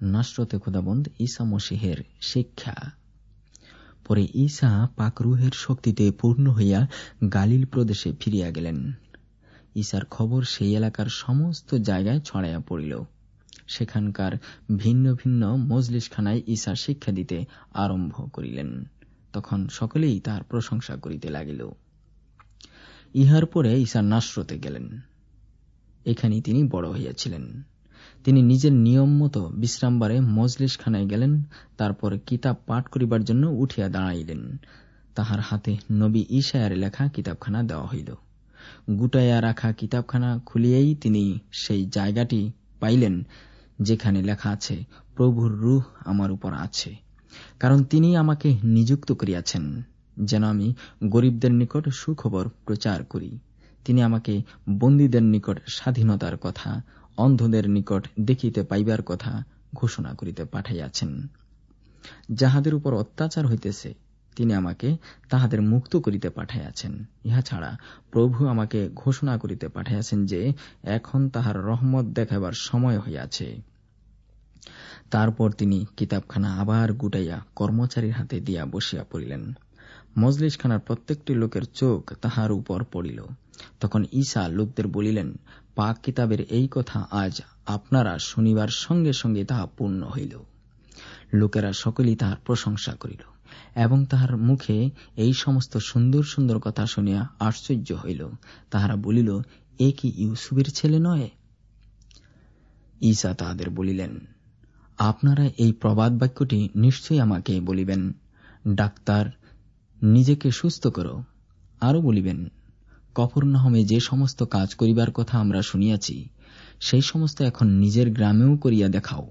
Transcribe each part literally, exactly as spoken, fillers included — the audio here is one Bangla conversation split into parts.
নাসরতে খোদাবন্দ ঈসা মসীহের শিক্ষা। পরে ঈসা পাকরুহের শক্তিতে পূর্ণ হইয়া গালিল প্রদেশে ফিরিয়া গেলেন। ঈসার খবর সেই এলাকার সমস্ত জায়গায় ছড়াইয়া পড়িল। সেখানকার ভিন্ন ভিন্ন মজলিসখানায় ঈসা শিক্ষা দিতে আরম্ভ করিলেন। তখন সকলেই তাহার প্রশংসা করিতে লাগিল। ইহার পরে ঈসা নাসরতে গেলেন। এখানেই তিনি বড় হইয়াছিলেন। তিনি নিজের নিয়ম মতো বিশ্রামবারে মজলিসখানায় গেলেন। তারপর কিতাব পাঠ করিবার জন্য উঠিয়া দাঁড়াইলেন। তাহার হাতে নবী ঈশায়ার লেখা কিতাবখানা দেওয়া হইল। গুটাইয়া রাখা কিতাবখানা খুলিয়াই তিনি সেই জায়গাটি পাইলেন যেখানে লেখা আছে, প্রভুর রূহ আমার উপর আছে, কারণ তিনি আমাকে নিযুক্ত করিয়াছেন যেন আমি গরিবদের নিকট সুখবর প্রচার করি। তিনি আমাকে বন্দীদের নিকট স্বাধীনতার কথা, অন্ধদের নিকট দেখিতে পাইবার কথা ঘোষণা করিতে পাঠাইয়াছেন। যাহাদের উপর অত্যাচার হইতেছে তিনি আমাকে তাহাদের মুক্ত করিতে পাঠাইয়াছেন। ইহা ছাড়া প্রভু আমাকে ঘোষণা করিতে পাঠাইয়াছেন যে এখন তাহার রহমত দেখাবার সময় হইয়াছে। তারপর তিনি কিতাবখানা আবার গুটাইয়া কর্মচারীর হাতে দিয়া বসিয়া পড়িলেন। মজলিসখানার প্রত্যেকটি লোকের চোখ তাহার উপর পড়িল। তখন ঈসা লোকদের বলিলেন, পাক কিতাবের এই কথা আজ আপনারা শুনিবার সঙ্গে সঙ্গে তাহা পূর্ণ হইল। লোকেরা সকলেই তাহার প্রশংসা করিল এবং তাহার মুখে এই সমস্ত সুন্দর সুন্দর কথা শুনিয়া আশ্চর্য হইল। তাহারা বলিল, এ কি ইউসুফের ছেলে নয়? ঈসা তাহাদের বলিলেন, আপনারা এই প্রবাদ বাক্যটি নিশ্চয়ই আমাকে বলিবেন, ডাক্তার, নিজেকে সুস্থ করো। আরো বলিবেন, কফরনাহমে যে সমস্ত কাজ করিবার কথা আমরা শুনিয়াছি, সেই সমস্ত এখন নিজের গ্রামেও করিয়া দেখাও।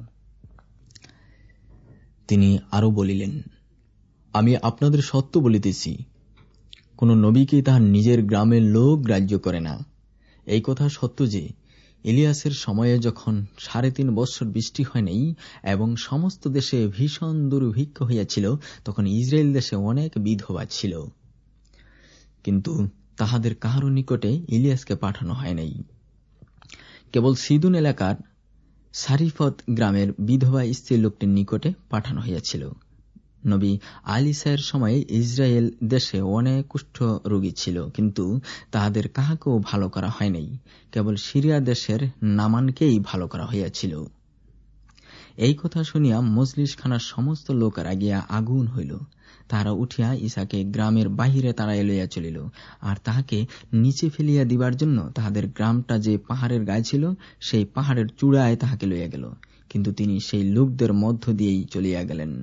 তিনি আরো বলিলেন, আমি আপনাদের সত্য বলিতেছি, কোন নবীকে তাহার নিজের গ্রামের লোক গ্রাহ্য করে না। এই কথা সত্য যে ইলিয়াসের সময়ে যখন সাড়ে তিন বৎসর বৃষ্টি হয় নাই এবং সমস্ত দেশে ভীষণ দুর্ভিক্ষ হইয়াছিল, তখন ইসরায়েল দেশে অনেক বিধবা ছিল, কিন্তু তাহাদের কাহারও নিকটে ইলিয়াসকে পাঠানো হয় নাই। কেবল সিদুন এলাকার সারিফত গ্রামের বিধবা স্ত্রী লোকটির নিকটে পাঠানো হইয়াছিল। নবী আলিসায়ের সময়ে ইসরায়েল দেশে অনেক কুষ্ঠ রোগী ছিল, কিন্তু তাহাদের কাহাকেও ভালো করা হয় নাই, কেবল সিরিয়া দেশের নামানকেই ভালো করা হইয়াছিল। এই কথা শুনিয়া মজলিসখানার সমস্ত লোক রাগিয়া আগুন হইল। তাহারা উঠিয়া ঈসাকে গ্রামের বাহিরে তাড়াইয়া লইয়া চলিল, আর তাহাকে নিচে ফেলিয়া দিবার জন্য তাহাদের গ্রামটা যে পাহাড়ের গায়ে ছিল, সেই পাহাড়ের চূড়ায় তাহাকে লইয়া গেল, কিন্তু তিনি সেই লোকদের মধ্য দিয়েই চলিয়া গেলেন।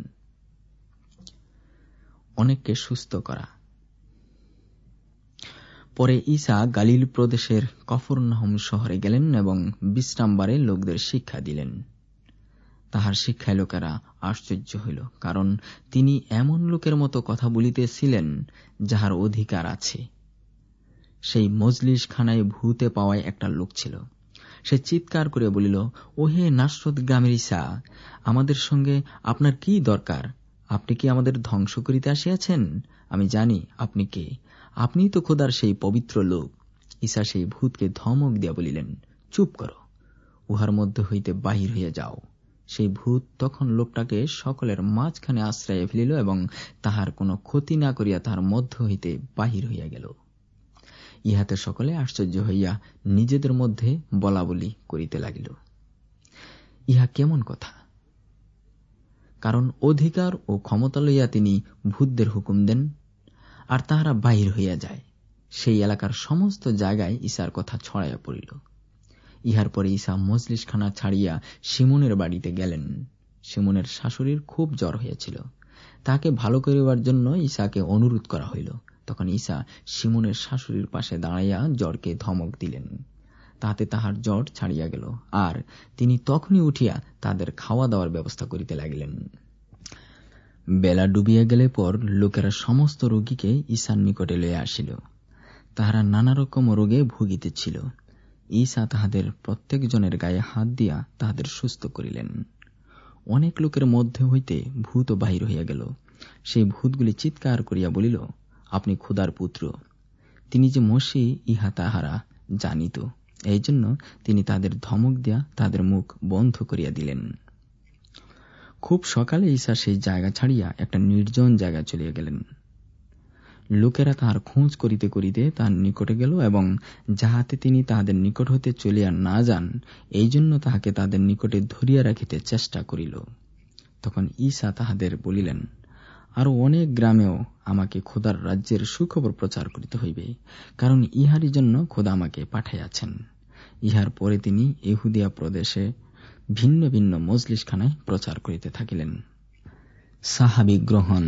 অনেককে সুস্থ করা। পরে ঈসা গালিল প্রদেশের কফরনাহম শহরে গেলেন এবং বিশ্রামবারে লোকদের শিক্ষা দিলেন। তাহার শিক্ষায় লোকেরা আশ্চর্য হইল, কারণ তিনি এমন লোকের মতো কথা বলিতেছিলেন যাহার অধিকার আছে। সেই মজলিস খানায় ভূতে পাওয়ায় একটা লোক ছিল। সে চিৎকার করে বলিল, ওহে নাসরত গ্রামের ঈসা, আমাদের সঙ্গে আপনার কি দরকার? আপনি কি আমাদের ধ্বংস করিতে আসিয়াছেন? আমি জানি আপনি কে, আপনি তো খোদার সেই পবিত্র লোক। ঈসা সেই ভূতকে ধমক দিয়া বলিলেন, চুপ করো, উহার মধ্যে হইতে বাহির হইয়া যাও। সেই ভূত তখন লোকটাকে সকলের মাঝখানে আশ্রয় ফেলিল এবং তাহার কোনো ক্ষতি না করিয়া তাহার মধ্য হইতে বাহির হইয়া গেল। ইহাতে সকলে আশ্চর্য হইয়া নিজেদের মধ্যে বলা বলি করিতে লাগিল, ইহা কেমন কথা? কারণ অধিকার ও ক্ষমতা লইয়া তিনি ভূতদের হুকুম দেন, আর তাহারা বাহির হইয়া যায়। সেই এলাকার সমস্ত জায়গায় ঈসার কথা ছড়াইয়া পড়িল। ইহার পরে ঈসা মজলিসখানা ছাড়িয়া শিমুনের বাড়িতে গেলেন। শিমুনের শাশুড়ির খুব জ্বর হইয়াছিল। তাকে ভালো করিবার জন্য ঈসাকে অনুরোধ করা হইল। তখন ঈসা শিমুনের শাশুড়ির পাশে দাঁড়াইয়া জ্বরকে ধমক দিলেন। তাহাতে তাহার জ্বর ছাড়িয়া গেল, আর তিনি তখনই উঠিয়া তাদের খাওয়া দাওয়ার ব্যবস্থা করিতে লাগিলেন। বেলা ডুবিয়া গেলে পর লোকেরা সমস্ত রোগীকে ঈসার নিকটে লইয়া আসিল। তাহারা নানা রকম রোগে ভুগিতেছিল। ঈসা তাহাদের প্রত্যেক জনের গায়ে হাত দিয়া তাহাদের সুস্থ করিলেন। অনেক লোকের মধ্যে হইতে ভূত বাহির হইয়া গেল। সেই ভূতগুলি চিৎকার করিয়া বলিল, আপনি খোদার পুত্র। তিনি যে মসীহ ইহা তাহারা জানিত, এই জন্য তিনি তাদের ধমক দিয়া তাদের মুখ বন্ধ করিয়া দিলেন। খুব সকালে ঈসা সেই জায়গা ছাড়িয়া একটা নির্জন জায়গা চলিয়া গেলেন। লোকেরা তাহার খোঁজ করিতে করিতে তাহার নিকটে গেল এবং যাহাতে তিনি তাহাদের নিকট হইতে চলিয়া না যান, এই জন্য তাহাকে তাদের নিকটে ধরিয়া রাখিতে চেষ্টা করিল। তখন ঈসা তাহাদের বলিলেন, আরো অনেক গ্রামেও আমাকে খোদার রাজ্যের সুখবর প্রচার করিতে হইবে, কারণ ইহারই জন্য খোদা আমাকে পাঠাইয়াছেন। ইহার পরে তিনি ইহুদিয়া প্রদেশে ভিন্ন ভিন্ন মজলিসখানায় প্রচার করিতে থাকিলেন। সাহাবী গ্রহণ।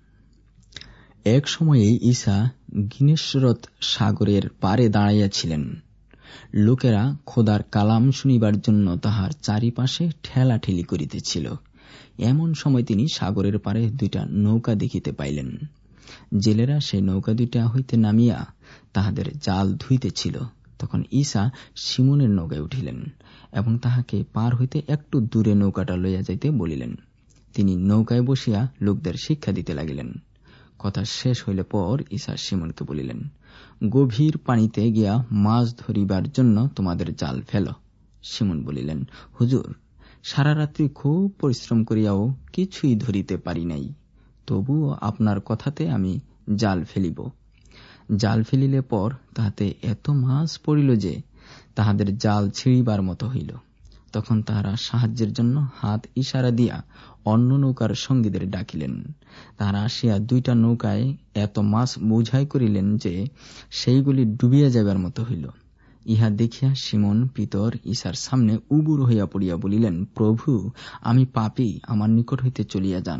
এক সময়ে ঈসা গিনেসরত সাগরের পারে দাঁড়াইয়াছিলেন। লোকেরা খোদার কালাম শুনিবার জন্য তাহার চারিপাশে ঠেলাঠেলি করিতেছিল। এমন সময় তিনি সাগরের পারে দুইটা নৌকা দেখিতে পাইলেন। জেলেরা সেই নৌকা দুইটা হইতে নামিয়া তাহাদের জাল ধুইতেছিল। তখন ঈসা শিমনের নৌকায় উঠিলেন এবং তাহাকে পার হইতে একটু দূরে নৌকাটা লইয়া যাইতে বলিলেন। তিনি নৌকায় বসিয়া লোকদের শিক্ষা দিতে লাগিলেন। কথা শেষ হইলে পর ঈসা শিমনকে বলিলেন, গভীর পানিতে গিয়া মাছ ধরিবার জন্য তোমাদের জাল ফেল। শিমন বলিলেন, হুজুর, সারা রাত্রি খুব পরিশ্রম করিয়াও কিছুই ধরিতে পারি নাই, তবুও আপনার কথাতে আমি জাল ফেলিব। জাল ফেলিলে পর তাহাতে এত মাছ পড়িল যে তাহাদের জাল ছিঁড়িবার মতো হইল। তখন তাহারা সাহায্যের জন্য হাত ইশারা দিয়া অন্য নৌকার সঙ্গীদের ডাকিলেন। তাহারা আসিয়া দুইটা নৌকায় এত মাছ বোঝাই করিলেন যে সেইগুলি ডুবিয়া যাইবার মতো হইল। ইহা দেখিয়া শিমন পিতর ঈসার সামনে উবুর হইয়া পড়িয়া বলিলেন, প্রভু, আমি পাপী, আমার নিকট হইতে চলিয়া যান।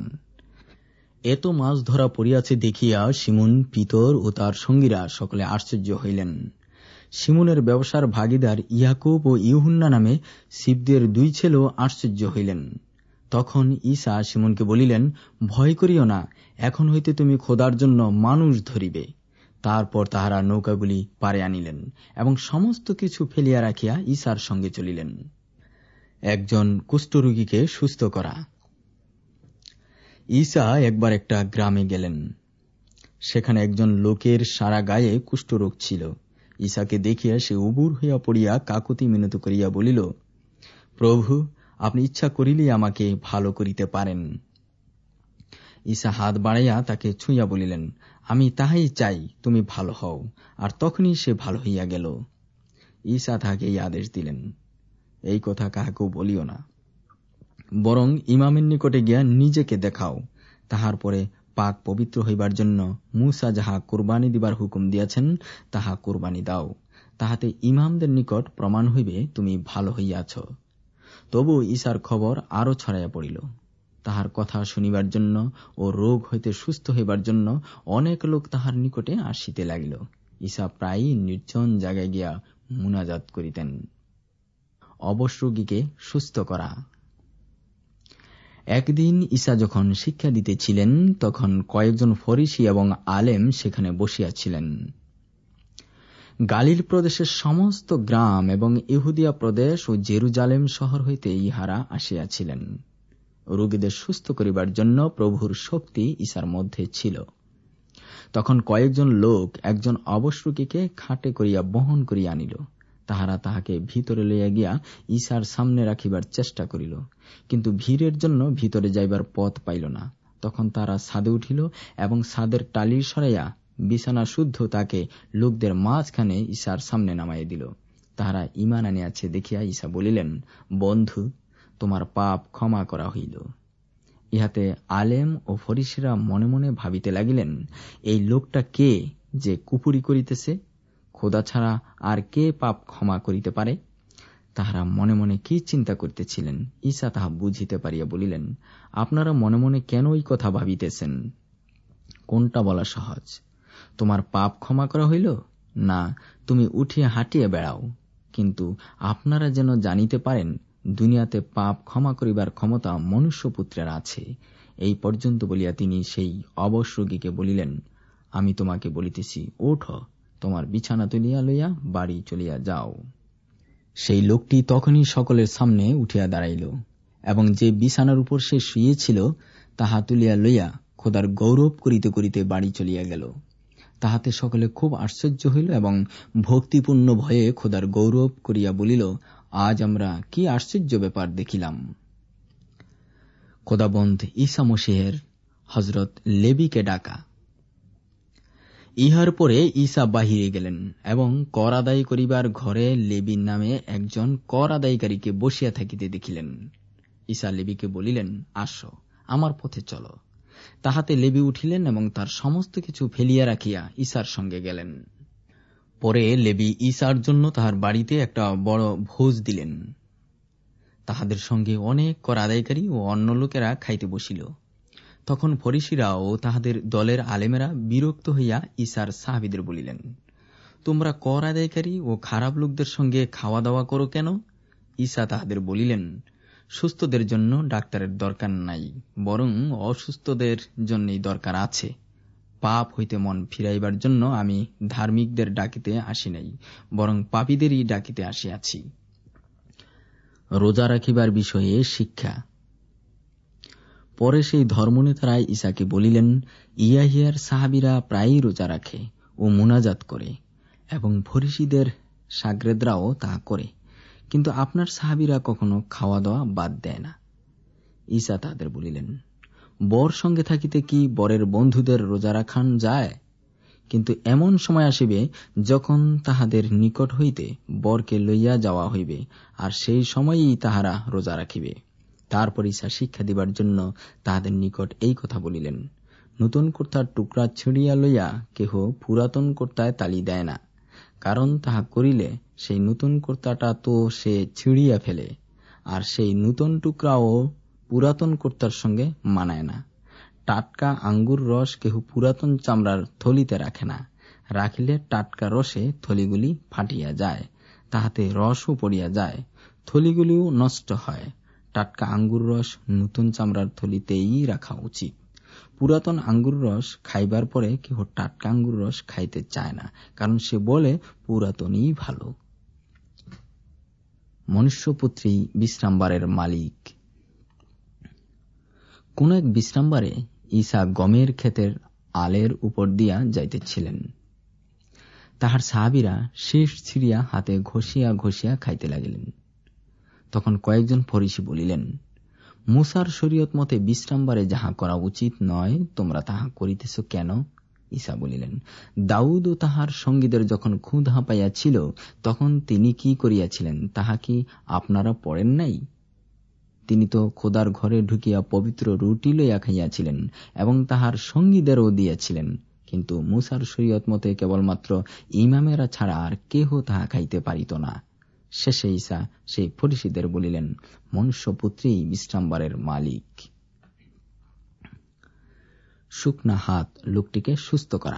এত মাছ ধরা পড়িয়াছে দেখিয়া শিমন পিতর ও তার সঙ্গীরা সকলে আশ্চর্য হইলেন। শিমনের ব্যবসার ভাগীদার ইয়াকুব ও ইউহান্না নামে সিবদের দুই ছেলেও আশ্চর্য হইলেন। তখন ঈসা শিমনকে বলিলেন, ভয় করিও না, এখন হইতে তুমি খোদার জন্য মানুষ ধরিবে। তারপর তাহারা নৌকাগুলি পারে আনিলেন এবং সমস্ত কিছু ফেলিয়া রাখিয়া ঈসার সঙ্গে চলিলেন। একজন কুষ্ঠরোগীকে সুস্থ করা। ঈসা একবার একটা গ্রামে গেলেন। সেখানে একজন লোকের সারা গায়ে কুষ্ঠরোগ ছিল। ঈসাকে দেখিয়া সে উবুর হইয়া পড়িয়া কাকুতি মিনতি করিয়া বলিল, প্রভু, আপনি ইচ্ছা করিলে আমাকে ভালো করিতে পারেন। ঈসা হাত বাড়াইয়া তাকে ছুঁইয়া বলিলেন, আমি তাহাই চাই, তুমি ভালো হও। আর তখনই সে ভালো হইয়া গেল। ঈসা তাহাকে এই আদেশ দিলেন, এই কথা কাহাকেও বলিও না, বরং ইমামের নিকটে গিয়া নিজেকে দেখাও। তাহার পরে পাক পবিত্র হইবার জন্য মূসা যাহা কুরবানি দিবার হুকুম দিয়াছেন তাহা কুরবানি দাও। তাহাতে ইমামদের নিকট প্রমাণ হইবে তুমি ভালো হইয়াছ। তবু ঈসার খবর আরো ছড়াইয়া পড়িল। তাহার কথা শুনিবার জন্য ও রোগ হইতে সুস্থ হইবার জন্য অনেক লোক তাহার নিকটে আসিতে লাগিল। ঈসা প্রায়ই নির্জন জায়গায় গিয়া মুনাজাত করিতেন। অবশ রোগীকে সুস্থ করা। একদিন ঈসা যখন শিক্ষা দিতেছিলেন, তখন কয়েকজন ফরিসি এবং আলেম সেখানে বসিয়াছিলেন। গালিল প্রদেশের সমস্ত গ্রাম এবং ইহুদিয়া প্রদেশ ও জেরুজালেম শহর হইতে ইহারা আসিয়াছিলেন। রোগীদের সুস্থ করিবার জন্য প্রভুর শক্তি ঈসার মধ্যে ছিল। তখন কয়েকজন লোক একজন অবশ রোগীকে খাটে করিয়া বহন করিয়া আনিল। তাহারা তাহাকে ভিতরে লইয়া গিয়া ঈসার সামনে রাখিবার চেষ্টা করিল, কিন্তু ভিড়ের জন্য ভিতরে যাইবার পথ পাইল না। তখন তারা ছাদে উঠিল এবং ছাদের টালি সরাইয়া বিছানা শুদ্ধ তাকে লোকদের মাঝখানে ঈসার সামনে নামাইয়া দিল। তাহারা ঈমান আনিয়াছে দেখিয়া ঈসা বলিলেন, বন্ধু, তোমার পাপ ক্ষমা করা হইল। ইহাতে আলেম ও ফরিসীরা মনে মনে ভাবিতে লাগিলেন, এই লোকটা কে যে কুপুরি করিতেছে? খোদা ছাড়া আর কে পাপ ক্ষমা করিতে পারে? তাহারা মনে মনে কি চিন্তা করিতেছিলেন ঈসা তাহা বুঝিতে পারিয়া বলিলেন, আপনারা মনে মনে কেন এই কথা ভাবিতেছেন? কোনটা বলা সহজ, তোমার পাপ ক্ষমা করা হইল, না তুমি উঠিয়া হাঁটিয়া বেড়াও? কিন্তু আপনারা যেন জানিতে পারেন, দুনিয়াতে পাপ ক্ষমা করিবার ক্ষমতা মনুষ্যপুত্রের আছে। এই পর্যন্ত বলিয়া তিনি সেই অবশ রোগীকে বলিলেন, আমি তোমাকে বলিতেছি, ওঠ, তোমার বিছানা তুলিয়া লইয়া বাড়ি চলিয়া যাও। সেই লোকটি তখনই সকলের সামনে উঠিয়া দাঁড়াইল এবং যে বিছানার উপর সে শুইয়েছিল তাহা তুলিয়া লইয়া খোদার গৌরব করিতে করিতে বাড়ি চলিয়া গেল। তাহাতে সকলে খুব আশ্চর্য হইল এবং ভক্তিপূর্ণ ভয়ে খোদার গৌরব করিয়া বলিল, আজ আমরা কি আশ্চর্য ব্যাপার দেখিলাম। খোদাবন্ধ ঈসা মসীহের হজরত লেবীকে ডাকা। ইহার পরে ঈসা বাহিরে গেলেন এবং কর আদায় করিবার ঘরে লেবী নামে একজন কর আদায়কারীকে বসিয়া থাকিতে দেখিলেন। ঈসা লেবীকে বলিলেন, আসো, আমার পথে চলো। তাহাতে লেবী উঠিলেন এবং তার সমস্ত কিছু ফেলিয়া রাখিয়া ঈসার সঙ্গে গেলেন। পরে লেবী ঈসার জন্য তাহার বাড়িতে একটা বড় ভোজ দিলেন। তাহাদের সঙ্গে অনেক কর আদায়কারী ও অন্য লোকেরা খাইতে বসিল। তখন ফরিসীরা ও তাহাদের দলের আলেমেরা বিরক্ত হইয়া ঈসার সাহাবীদের বলিলেন, তোমরা কর আদায়কারী ও খারাপ লোকদের সঙ্গে খাওয়া দাওয়া করো কেন? ঈসা তাহাদের বলিলেন, সুস্থদের জন্য ডাক্তারের দরকার নাই, বরং অসুস্থদের জন্যই দরকার আছে। পাপ হইতে মন ফিরাইবার জন্য আমি ধার্মিকদের ডাকিতে আসি নাই, বরং পাপীদেরই ডাকিতে আসিয়াছি। রোজা রাখিবার বিষয়ে শিক্ষা। পরে সেই ধর্মনেতারা ঈসাকে বলিলেন, ইয়াহিয়ার সাহাবীরা প্রায়ই রোজা রাখে ও মুনাজাত করে, এবং ফরিসীদের শাগরেদরাও তাহা করে, কিন্তু আপনার সাহাবীরা কখনো খাওয়া দাওয়া বাদ দেয় না। ঈসা তাদের বলিলেন, বর সঙ্গে থাকিতে কি বরের বন্ধুদের রোজা রাখান যায়? কিন্তু এমন সময় আসিবে যখন তাহাদের নিকট হইতে বরকে লইয়া যাওয়া হইবে, আর সেই সময়েই তাহারা রোজা রাখিবে। তারপর ঈসা শিক্ষা দিবার জন্য তাহাদের নিকট এই কথা বলিলেন, নতুন কর্তার টুকরা ছিঁড়িয়া লইয়া কেহ পুরাতন কর্তায় তালি দেয় না, কারণ তাহা করিলে সেই নতুন কর্তাটা তো সে ছিঁড়িয়া ফেলে, আর সেই নতুন টুকরাও পুরাতন কর্তার সঙ্গে মানায় না। টাটকা আঙ্গুর রস কেহ পুরাতন চামড়ার থলিতে রাখে না, রাখিলে টাটকা রসে থলিগুলি ফাটিয়া যায়, তাহাতে রসও পড়িয়া যায়, থলিগুলিও নষ্ট হয়। টাটকা আঙ্গুর রস নতুন চামড়ার থলিতেই রাখা উচিত। পুরাতন আঙ্গুর রস খাইবার পরে কেহ টাটকা আঙ্গুর রস খাইতে চায় না, কারণ সে বলে পুরাতনই ভালো। মনুষ্যপুত্রী বিশ্রামবারের মালিক। কোন এক বিশ্রামবারে ঈসা গমের ক্ষেতের আলের উপর দিয়া যাইতেছিলেন। তাহার সাহাবীরা শীষ ছিঁড়িয়া হাতে ঘষিয়া ঘষিয়া খাইতে লাগিলেন। তখন কয়েকজন ফরিসী বলিলেন, মুসার শরীয়ত মতে বিশ্রামবারে যাহা করা উচিত নয়, তোমরা তাহা করিতেছ কেন? ঈসা বলিলেন, দাউদ ও তাহার সঙ্গীদের যখন ক্ষুধা পাইয়াছিল, তখন তিনি কি করিয়াছিলেন তাহা কি আপনারা পড়েন নাই? তিনি তো খোদার ঘরে ঢুকিয়া পবিত্র রুটি লইয়া খাইয়াছিলেন এবং তাহার সঙ্গীদেরও দিয়াছিলেন, কিন্তু মুসার শরীয়ত মতে কেবলমাত্র ইমামেরা ছাড়া আর কেহ তাহা খাইতে পারিত না। শেষে ঈসা সেই ফরিসীদের বলিলেন, মনুষ্যপুত্রী বিশ্রামবারের মালিক। শুকনা হাত লোকটিকে সুস্থ করা।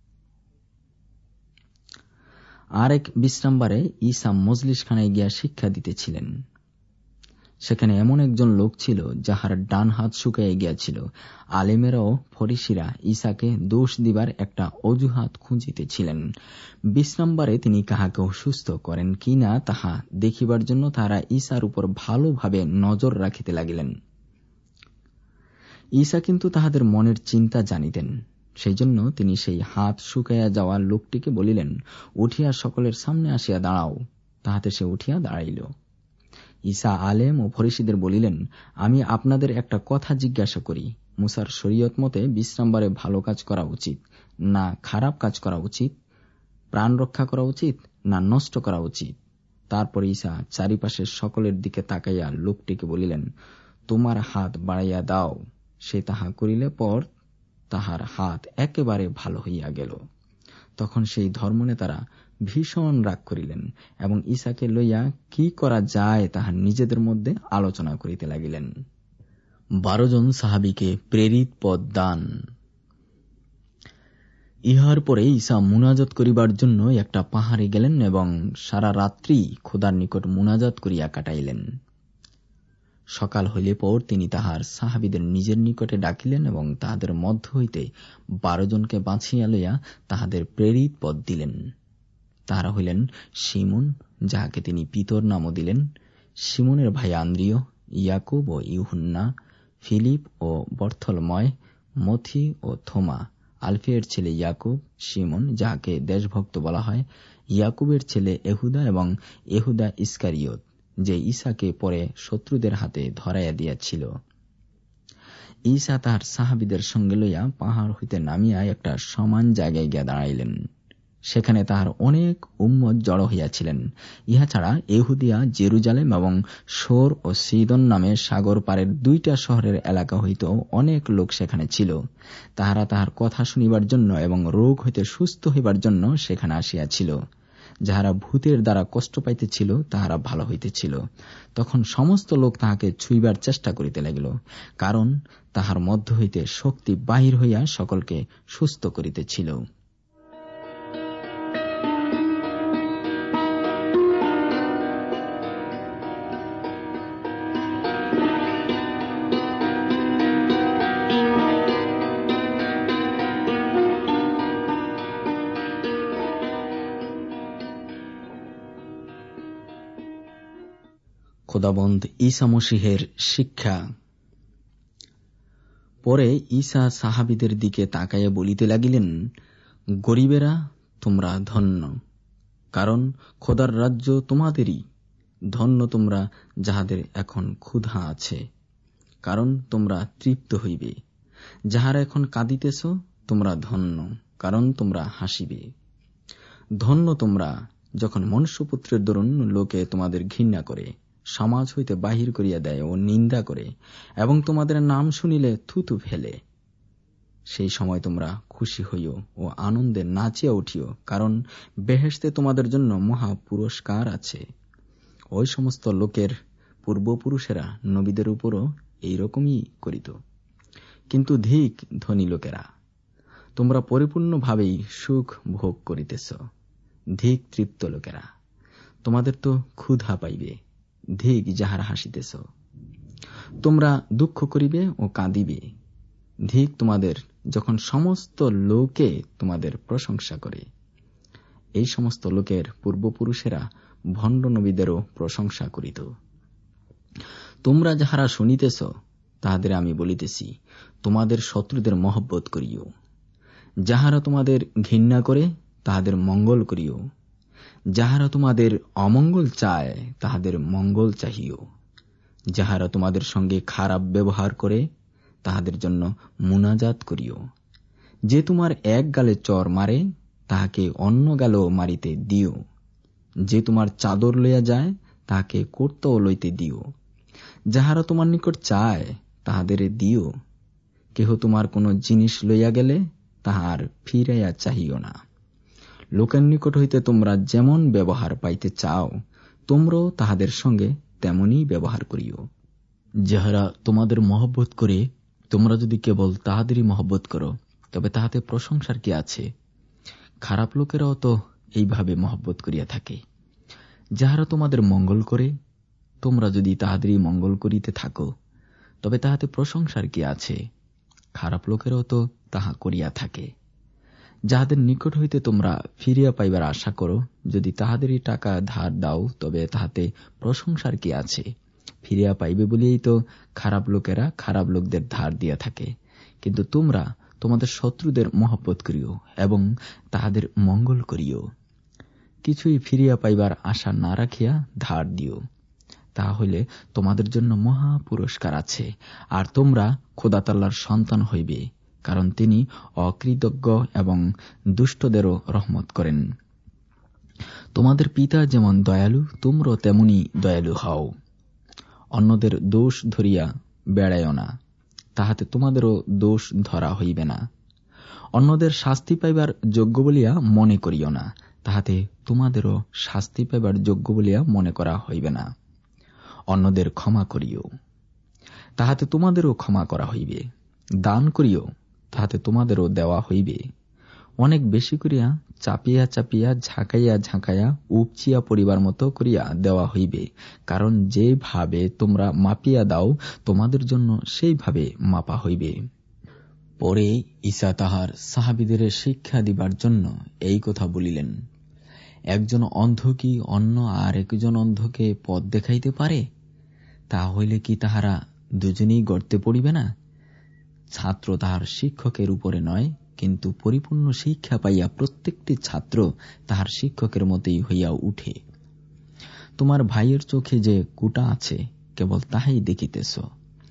আরেক বিশ্রামবারে ঈসা মজলিসখানায় গিয়া শিক্ষা দিতেছিলেন। সেখানে এমন একজন লোক ছিল যাহার ডান হাত শুকাইয়া গিয়াছিল। আলেমেরাও ফরিসীরা ঈসাকে দোষ দিবার একটা অজুহাত খুঁজিতেছিলেন। বিশ্রামবারে তিনি কাহাকেও সুস্থ করেন কিনা তাহা দেখিবার জন্য তারা ঈসার উপর ভালোভাবে নজর রাখিতে লাগিলেন। ঈসা কিন্তু তাহাদের মনের চিন্তা জানিতেন, সেই জন্য তিনি সেই হাত শুকাইয়া যাওয়া লোকটিকে বলিলেন, উঠিয়া সকলের সামনে আসিয়া দাঁড়াও। তাহাতে সে উঠিয়া দাঁড়াইল। ঈসা আলেম ও ফরিসীদের বলিলেন, আমি আপনাদের একটা কথা জিজ্ঞাসা করি, মুসার শরীয়ত মতে বিশ্রামবারে ভালো কাজ করা উচিত না খারাপ কাজ করা উচিত? প্রাণ রক্ষা করা উচিত না নষ্ট করা উচিত? তারপর ঈসা চারিপাশের সকলের দিকে তাকাইয়া লোকটিকে বলিলেন, তোমার হাত বাড়াইয়া দাও। সে তাহা করিলে পর তাহার হাত একেবারে ভালো হইয়া গেল। তখন সেই ধর্মনেতারা ভীষণ রাগ করিলেন এবং ঈসাকে লইয়া কি করা যায় তাহা নিজেদের মধ্যে আলোচনা করিতে লাগিলেন। বারো জন সাহাবীকে প্রেরিত পদ দান। ইহার পরে ঈসা মুনাজাত করিবার জন্য একটা পাহাড়ে গেলেন এবং সারা রাত্রি খোদার নিকট মুনাজাত করিয়া কাটাইলেন। সকাল হইলে পর তিনি তাহার সাহাবীদের নিজের নিকটে ডাকিলেন এবং তাহাদের মধ্য হইতে বারো জনকে বাছিয়া লইয়া তাহাদের প্রেরিত পদ দিলেন। তাহারা হইলেন শিমুন, যাহাকে তিনি পিতর নামও দিলেন, শিমুনের ভাই আন্দ্রিয়, ইয়াকুব ও ইউহান্না, ফিলিপ ও বর্থলময়, মথি ও থোমা, আলফিয়ের ছেলে ইয়াকুব, শিমুন যাহাকে দেশভক্ত বলা হয়, ইয়াকুবের ছেলে এহুদা এবং এহুদা ইস্কারিয়ত, যে ঈসাকে পরে শত্রুদের হাতে ধরাইয়া দিয়াছিল। ঈসা তাহার সাহাবীদের সঙ্গে লইয়া পাহাড় হইতে নামিয়া একটা সমান জায়গায় গিয়া দাঁড়াইলেন। সেখানে তাহার অনেক উম্মত জড়ো হইয়াছিলেন। ইহা ছাড়া এহুদিয়া, জেরুজালেম এবং সোর ও সিদন নামে সাগর পারের দুইটা শহরের এলাকা হইতেও অনেক লোক সেখানে ছিল। তাহারা তাহার কথা শুনিবার জন্য এবং রোগ হইতে সুস্থ হইবার জন্য সেখানে আসিয়াছিল। যাহারা ভূতের দ্বারা কষ্ট পাইতেছিল তাহারা ভালো হইতেছিল। তখন সমস্ত লোক তাহাকে ছুঁইবার চেষ্টা করিতে লাগিল, কারণ তাহার মধ্য হইতে শক্তি বাহির হইয়া সকলকে সুস্থ করিতেছিল। খোদাবন্দ ঈসা মসীহের শিক্ষা। পরে ঈসা সাহাবীদের দিকে তাকাইয়া বলিতে লাগিলেন, গরিবেরা তোমরা ধন্য, কারণ খোদার রাজ্য তোমাদেরই। ধন্য তোমরা যাহাদের এখন ক্ষুধা আছে, কারণ তোমরা তৃপ্ত হইবে। যাহারা এখন কাঁদিতেছ তোমরা ধন্য, কারণ তোমরা হাসিবে। ধন্য তোমরা যখন মনুষ্যপুত্রের দরুন লোকে তোমাদের ঘৃণা করে, সমাজ হইতে বাহির করিয়া দেয় ও নিন্দা করে, এবং তোমাদের নাম শুনিলে থুতু ফেলে। সেই সময় তোমরা খুশি হইও ও আনন্দে নাচিয়া উঠিও, কারণ বেহেশতে তোমাদের জন্য মহা পুরস্কার আছে। ওই সমস্ত লোকের পূর্বপুরুষেরা নবীদের উপরও এইরকমই করিত। কিন্তু ধিক ধনী লোকেরা, তোমরা পরিপূর্ণভাবেই সুখ ভোগ করিতেছ। ধিক তৃপ্ত লোকেরা, তোমাদের তো ক্ষুধা পাইবে। ধিক যাহারা হাসিতেছ, তোমরা দুঃখ করিবে ও কাঁদিবে। ধিক তোমাদের যখন সমস্ত লোকে তোমাদের প্রশংসা করে। এই সমস্ত লোকের পূর্বপুরুষেরা ভণ্ড নবীদেরও প্রশংসা করিত। তোমরা যাহারা শুনিতেছ তাহাদের আমি বলিতেছি, তোমাদের শত্রুদের মহব্বত করিও। যাহারা তোমাদের ঘৃণা করে তাহাদের মঙ্গল করিও। যাহারা তোমাদের অমঙ্গল চায় তাহাদের মঙ্গল চাহিও। যাহারা তোমাদের সঙ্গে খারাপ ব্যবহার করে তাহাদের জন্য মুনাজাত করিও। যে তোমার এক গালে চর মারে তাহাকে অন্য গালেও মারিতে দিও। যে তোমার চাদর লইয়া যায় তাহাকে কর্তাও লইতে দিও। যাহারা তোমার নিকট চায় তাহাদের দিও। কেহ তোমার কোন জিনিস লইয়া গেলে তাহার ফিরাইয়া চাহিও না। লোকের নিকট হইতে তোমরা যেমন ব্যবহার পাইতে চাও, তোমরাও তাহাদের সঙ্গে তেমনই ব্যবহার করিও। যাহারা তোমাদের মহব্বত করে তোমরা যদি কেবল তাহাদেরই মহব্বত করো, তবে তাহাতে প্রশংসার কি আছে? খারাপ লোকেরাও তো এইভাবে মহব্বত করিয়া থাকে। যাহারা তোমাদের মঙ্গল করে তোমরা যদি তাহাদেরই মঙ্গল করিতে থাকো, তবে তাহাতে প্রশংসার কি আছে? খারাপ লোকেরাও তো তাহা করিয়া থাকে। যাহাদের নিকট হইতে তোমরা ফিরিয়া পাইবার আশা করো, যদি তাহাদেরই টাকা ধার দাও, তবে তাহাতে প্রশংসার কি আছে? ফিরিয়া পাইবে বলিয়াই তো খারাপ লোকেরা খারাপ লোকদের ধার দিয়া থাকে। কিন্তু তোমরা তোমাদের শত্রুদের মহব্বত করিও এবং তাহাদের মঙ্গল করিও। কিছুই ফিরিয়া পাইবার আশা না রাখিয়া ধার দিও, তাহা হইলে তোমাদের জন্য মহা পুরস্কার আছে, আর তোমরা খোদাতাল্লার সন্তান হইবে, কারণ তিনি অকৃতজ্ঞ এবং দুষ্টদেরও রহমত করেন। তোমাদের পিতা যেমন দয়ালু, তোমরাও তেমনি দয়ালু হও। অন্যদের দোষ ধরিয়া বেড়াইও না, তাহাতে তোমাদেরও দোষ ধরা হইবে না। অন্যদের শাস্তি পাইবার যোগ্য বলিয়া মনে করিও না, তাহাতে তোমাদেরও শাস্তি পাইবার যোগ্য বলিয়া মনে করা হইবে না। অন্যদের ক্ষমা করিও, তাহাতে তোমাদেরও ক্ষমা করা হইবে। দান করিও, তাহাতে তোমাদেরও দেওয়া হইবে। অনেক বেশি করিয়া চাপিয়া চাপিয়া ঝাঁকাইয়া ঝাঁকাইয়া উপচিয়া পড়িবার মতো করিয়া দেওয়া হইবে, কারণ যেভাবে তোমরা মাপিয়া দাও তোমাদের জন্য সেইভাবে মাপা হইবে। পরে ঈসা তাহার সাহাবীদের শিক্ষা দিবার জন্য এই কথা বলিলেন, একজন অন্ধ কি অন্য আর একজন অন্ধকে পথ দেখাইতে পারে? তা হইলে কি তাহারা দুজনেই গর্তে পড়িবে না? ছাত্র তাহার শিক্ষকের উপরে নয়, কিন্তু পরিপূর্ণ শিক্ষা পাইয়া প্রত্যেকটি ছাত্র তাহার শিক্ষকের মতোই হইয়া উঠে। তোমার ভাইয়ের চোখে যে কুটা আছে কেবল তাহাই দেখিতেছ,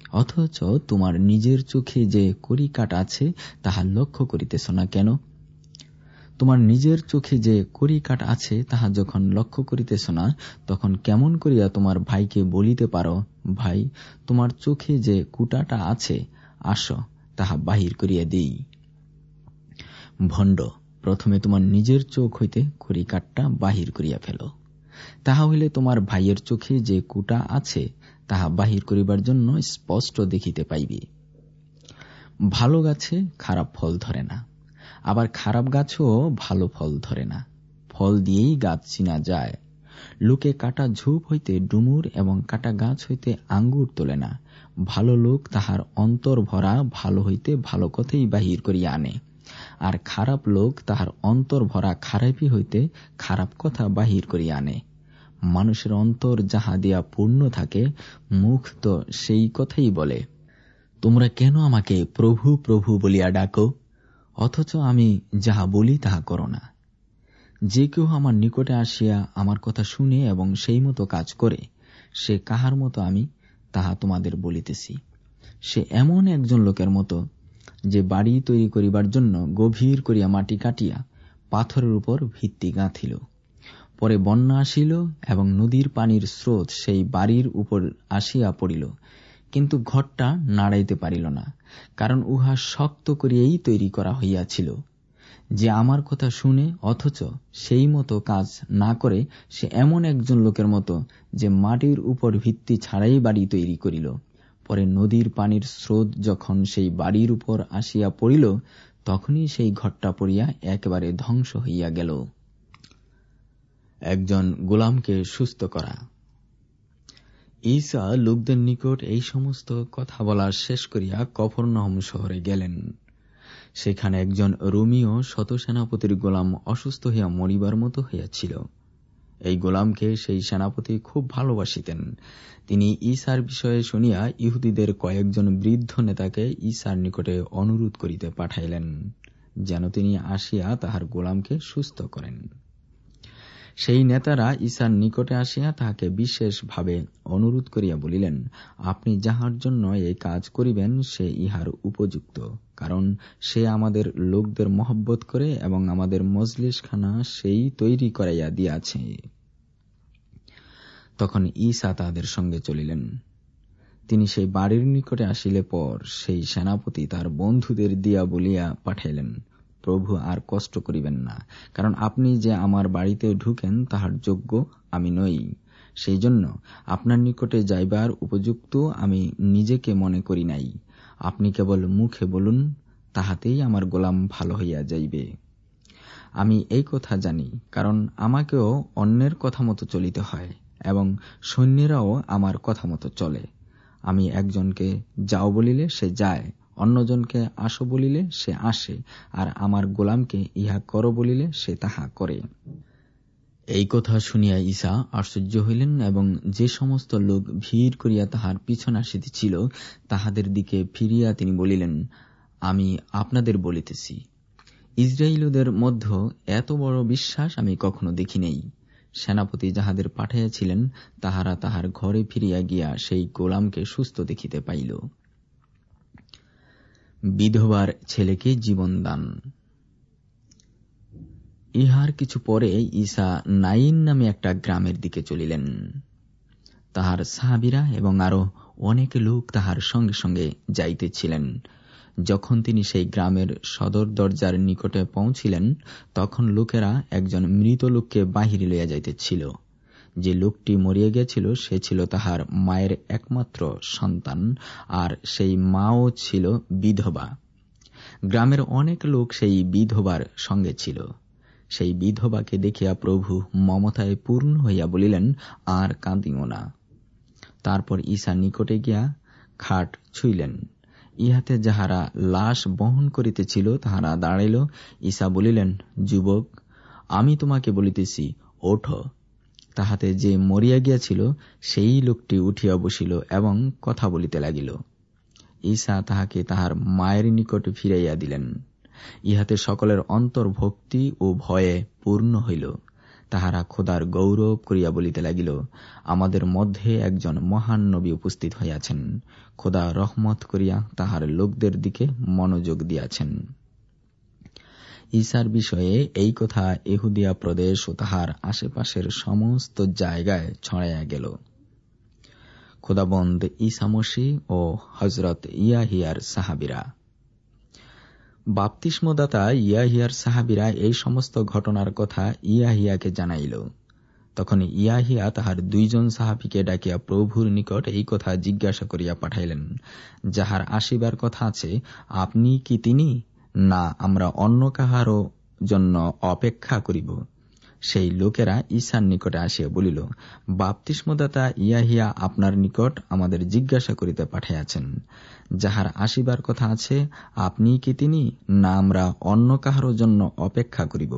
অথচ তোমার নিজের চোখে যে কড়িকাঠ আছে তাহা লক্ষ্য করিতেছ না কেন? তোমার নিজের চোখে যে কড়িকাঠ আছে তাহা যখন লক্ষ্য করিতেছ না, তখন কেমন করিয়া তোমার ভাইকে বলিতে পারো, ভাই, তোমার চোখে যে কুটাটা আছে, আসো, তাহা বাহির করিয়া দিই? ভণ্ড, প্রথমে তোমার নিজের চোখ হইতে কড়িকাঠটা বাহির করিয়া ফেলো, তাহা হইলে তোমার ভাইয়ের চোখে যে কুটা আছে তাহা বাহির করিবার জন্য স্পষ্ট দেখিতে পাইবে। ভালো গাছে খারাপ ফল ধরে না, আবার খারাপ গাছও ভালো ফল ধরে না। ফল দিয়েই গাছ চিনা যায়। লোকে কাটা ঝোপ হইতে ডুমুর এবং কাটা গাছ হইতে আঙ্গুর তোলে না। ভালো লোক তাহার অন্তর ভরা ভালো হইতে ভালো কথাই বাহির করিয়া আনে, আর খারাপ লোক তাহার অন্তর ভরা খারাপই হইতে খারাপ কথা বাহির করিয়া আনে। মানুষের অন্তর যাহা দিয়া পূর্ণ থাকে, মুখ তো সেই কথাই বলে। তোমরা কেন আমাকে প্রভু প্রভু বলিয়া ডাকো, অথচ আমি যাহা বলি তাহা করো না? যে কেউ আমার নিকটে আসিয়া আমার কথা শুনে এবং সেই মতো কাজ করে, সে কাহার মতো আমি তাহা তোমাদের বলিতেছি। সে এমন একজন লোকের মতো, যে বাড়ি তৈরি করিবার জন্য গভীর করিয়া মাটি কাটিয়া পাথরের উপর ভিত্তি গাঁথিল। পরে বন্যা আসিল এবং নদীর পানির স্রোত সেই বাড়ির উপর আসিয়া পড়িল, কিন্তু ঘরটা নাড়াইতে পারিল না, কারণ উহা শক্ত করিয়াই তৈরি করা হইয়াছিল। যে আমার কথা শুনে অথচ সেই মতো কাজ না করে, সে এমন একজন লোকের মতো, যে মাটির উপর ভিত্তি ছাড়াই বাড়ি তৈরি করিল। পরে নদীর পানির স্রোত যখন সেই বাড়ির উপর আসিয়া পড়িল, তখনই সেই ঘরটা পড়িয়া একেবারে ধ্বংস হইয়া গেল। একজন গোলামকে সুস্থ করা। ঈসা লোকদের নিকট এই সমস্ত কথা বলা শেষ করিয়া কফরনাহুম শহরে গেলেন। সেখানে একজন রোমীয় শতসেনাপতির গোলাম অসুস্থ হইয়া মরিবার মতো হইয়াছিল। এই গোলামকে সেই সেনাপতি খুব ভালোবাসিতেন। তিনি ঈসার বিষয়ে শুনিয়া ইহুদীদের কয়েকজন বৃদ্ধ নেতাকে ঈসার নিকটে অনুরোধ করিতে পাঠাইলেন, যেন তিনি আসিয়া তাহার গোলামকে সুস্থ করেন। সেই নেতারা ঈসার নিকটে আসিয়া তাহাকে বিশেষভাবে অনুরোধ করিয়া বলিলেন, আপনি যাহার জন্য এই কাজ করিবেন সে ইহার উপযুক্ত, কারণ সে আমাদের লোকদের মহব্বত করে এবং আমাদের মজলিসখানা সেই তৈরি করাইয়া দিয়াছে। তখন ঈসা তাহাদের সঙ্গে চলিলেন। তিনি সেই বাড়ির নিকটে আসিলে পর সেই সেনাপতি তার বন্ধুদের দিয়া বলিয়া পাঠাইলেন, প্রভু আর কষ্ট করিবেন না, কারণ আপনি যে আমার বাড়িতে ঢুকেন তাহার যোগ্য আমি নই। সেই জন্য আপনার নিকটে যাইবার উপযুক্ত আমি নিজেকে মনে করি নাই। আপনি কেবল মুখে বলুন, তাহাতেই আমার গোলাম ভালো হইয়া যাইবে। আমি এই কথা জানি, কারণ আমাকেও অন্যের কথা মতো চলিতে হয় এবং সৈন্যেরাও আমার কথা মতো চলে। আমি একজনকে যাও বলিলে সে যায়, অন্যজনকে আসো বলিলে সে আসে, আর আমার গোলামকে ইহা করো বলিলে সে তাহা করে। এই কথা শুনিয়া ঈসা আশ্চর্য হইলেন এবং যে সমস্ত লোক ভিড় করিয়া তাহার পিছন আসিতেছিল তাহাদের দিকে ফিরিয়া তিনি বলিলেন, আমি আপনাদের বলিতেছি, ইসরায়েলীয়দের মধ্যে এত বড় বিশ্বাস আমি কখনো দেখি নাই। সেনাপতি যাহাদের পাঠাইয়াছিলেন তাহারা তাহার ঘরে ফিরিয়া গিয়া সেই গোলামকে সুস্থ দেখিতে পাইল। বিধবার ছেলেকে জীবন দান। ইহার কিছু পরে ঈসা নাইন নামে একটা গ্রামের দিকে চলিলেন। তাহার সাহাবীরা এবং আরো অনেক লোক তাহার সঙ্গে সঙ্গে যাইতেছিলেন। যখন তিনি সেই গ্রামের সদর দরজার নিকটে পৌঁছিলেন, তখন লোকেরা একজন মৃত লোককে বাহিরে লইয়া যাইতেছিল। যে লোকটি মরিয়া গেছিল সে ছিল তাহার মায়ের একমাত্র সন্তান, আর সেই মাও ছিল বিধবা। গ্রামের অনেক লোক সেই বিধবার সঙ্গে ছিল। সেই বিধবাকে দেখিয়া প্রভু মমতায় পূর্ণ হইয়া বলিলেন, আর কাঁদিও না। তারপর ঈসা নিকটে গিয়া খাট ছুঁইলেন। ইহাতে যাহারা লাশ বহন করিতেছিল তাহারা দাঁড়াইল। ঈসা বলিলেন, যুবক, আমি তোমাকে বলিতেছি, ওঠো। তাহাতে যে মরিয়া গিয়াছিল সেই লোকটি উঠিয়া বসিল এবং কথা বলিতে লাগিল। ঈসা তাহাকে তাহার মায়ের নিকট ফিরাইয়া দিলেন। ইহাতে সকলের অন্তর ভক্তি ও ভয়ে পূর্ণ হইল। তাহারা খোদার গৌরব করিয়া বলিতে লাগিল, আমাদের মধ্যে একজন মহান নবী উপস্থিত হইয়াছেন। খোদা রহমত করিয়া তাহার লোকদের দিকে মনোযোগ দিয়াছেন। ঈসার বিষয়ে এই কথা ইহুদিয়া প্রদেশ ও তাহার আশেপাশের সমস্ত জায়গায় ছড়াইয়া গেল। খোদাবন্দ ঈসা মসীহ ও হযরত ইয়াহিয়ার সাহাবীরা। বাপ্তিস্মদাতা ইয়াহিয়ার সাহাবীরা এই সমস্ত ঘটনার কথা ইয়াহিয়াকে জানাইল। তখন ইয়াহিয়া তাহার দুইজন সাহাবীকে ডাকিয়া প্রভুর নিকট এই কথা জিজ্ঞাসা করিয়া পাঠাইলেন, যাহার আসিবার কথা আছে, আপনি কি তিনি, না আমরা অন্য কাহারও জন্য অপেক্ষা করিব? সেই লোকেরা ঈসার নিকটে আসিয়া বলিল, বাপ্তিস্মদাতা ইয়াহিয়া আপনার নিকট আমাদের জিজ্ঞাসা করিতে পাঠাইয়াছেন, যাহার আসিবার কথা আছে, আপনি কি তিনি, না আমরা অন্য কাহারও জন্য অপেক্ষা করিব?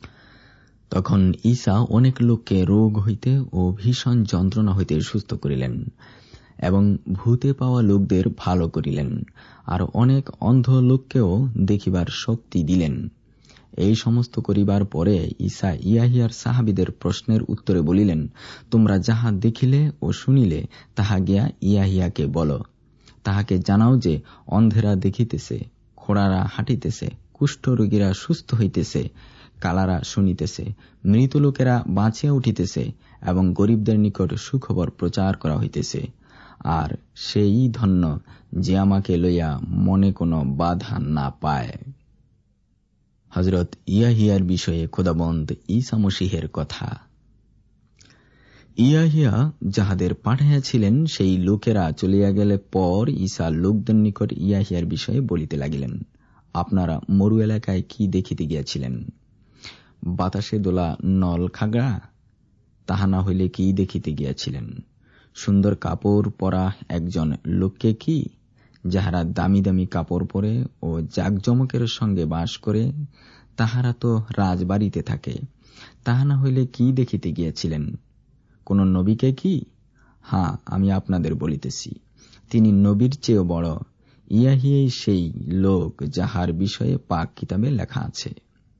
তখন ঈসা অনেক লোককে রোগ হইতে ও ভীষণ যন্ত্রণা হইতে সুস্থ করিলেন এবং ভূতে পাওয়া লোকদের ভালো করিলেন, আর অনেক অন্ধ লোককেও দেখিবার শক্তি দিলেন। এই সমস্ত করিবার পরে ঈসা ইয়াহিয়ার সাহাবীদের প্রশ্নের উত্তরে বলিলেন, তোমরা যাহা দেখিলে ও শুনিলে তাহা গিয়া ইয়াহিয়াকে বলো। তাহাকে জানাও যে অন্ধেরা দেখিতেছে, খোড়ারা হাঁটিতেছে, কুষ্ঠরোগীরা সুস্থ হইতেছে, কালারা শুনিতেছে, মৃত লোকেরা বাঁচিয়া উঠিতেছে এবং গরিবদের নিকট সুখবর প্রচার করা হইতেছে। আর সেই ধন্য যে আমাকে লইয়া মনে কোনো বাধা না পায়। হযরত ইয়াহিয়ার বিষয়ে খোদাবন্দ ঈসা মসীহের কথা। ইয়াহিয়া যাহাদের পাঠাইয়াছিলেন সেই লোকেরা চলিয়া গেলে পর ঈসা লোকদের নিকট ইয়াহিয়ার বিষয়ে বলিতে লাগিলেন, আপনারা মরু এলাকায় কি দেখিতে গিয়াছিলেন? বাতাসে দোলা নল খাগড়া? তাহা না হইলে কি দেখিতে গিয়াছিলেন? সুন্দর কাপড় পরা একজন লোককে কি, যাহারা দামি দামি কাপড় পরে ও জাকজমকের সঙ্গে বাস করে? তাহারা তো রাজবাড়িতে থাকে। তাহা না হইলে কি দেখিতে গিয়াছিলেন? কোন নবীকে কি? হ্যাঁ, আমি আপনাদের বলিতেছি, তিনি নবীর চেয়েও বড়। ইয়াহিয়াই সেই লোক যাহার বিষয়ে পাক কিতাবে লেখা আছে,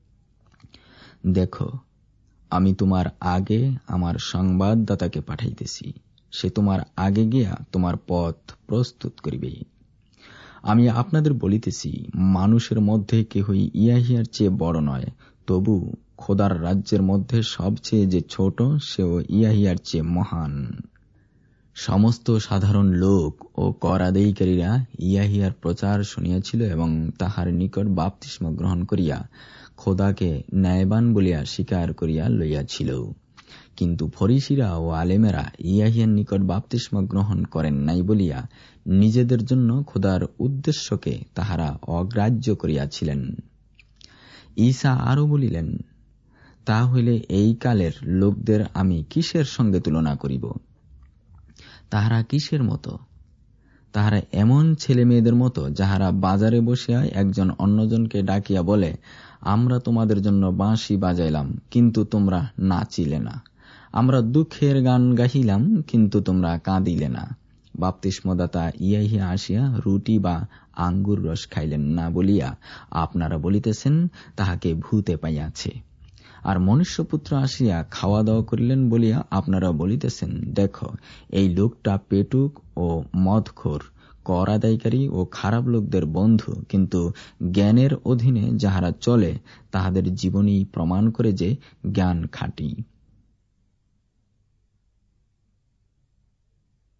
দেখো আমি তোমার আগে আমার সংবাদদাতাকে পাঠাইতেছি, সে তোমার আগে গিয়া তোমার পথ প্রস্তুত করিবে। আমি আপনাদের বলিতেছি, মানুষের মধ্যে কেহই ইয়াহিয়ার চেয়ে বড় নয়, তবু খোদার রাজ্যের মধ্যে সবচেয়ে যে ছোট সেও ইয়াহিয়ার চেয়ে মহান। সমস্ত সাধারণ লোক ও কর আদায়কারীরা ইয়াহিয়ার প্রচার শুনিয়াছিল এবং তাহার নিকট বাপ্তিস্ম গ্রহণ করিয়া খোদাকে ন্যায়বান বলিয়া স্বীকার করিয়া লইয়াছিল। কিন্তু ফরিসীরা ও আলেমেরা ইয়াহিয়ার নিকট বাপ্তিস্ম গ্রহণ করেন নাই বলিয়া নিজেদের জন্য খোদার উদ্দেশ্যকে তাহারা অগ্রাহ্য করিয়াছিলেন। ঈসা আরো বলিলেন, তা হইলে এই কালের লোকদের আমি কিসের সঙ্গে তুলনা করিব? তাহারা কিসের মতো? তাহারা এমন ছেলে মেয়েদের মতো, যাহারা বাজারে বসিয়া একজন অন্যজনকে ডাকিয়া বলে, আমরা তোমাদের জন্য বাঁশি বাজাইলাম, কিন্তু তোমরা নাচিলে না, আমরা দুঃখের গান গাহিলাম, কিন্তু তোমরা কাঁদিলে না। বাপ্তিস্মদাতা ইয়াহিয়া আসিয়া রুটি বা আঙ্গুর রস খাইলেন না বলিয়া আপনারা বলিতেছেন, তাহাকে ভূতে পাইয়াছে। আর মনুষ্যপুত্র আসিয়া খাওয়া দাওয়া করিলেন বলিয়া আপনারা বলিতেছেন, দেখো এই লোকটা পেটুক ও মদখোর, কর আদায়কারী ও খারাপ লোকদের বন্ধু। কিন্তু জ্ঞানের অধীনে যাহারা চলে তাহাদের জীবনী প্রমাণ করে যে জ্ঞান খাঁটি।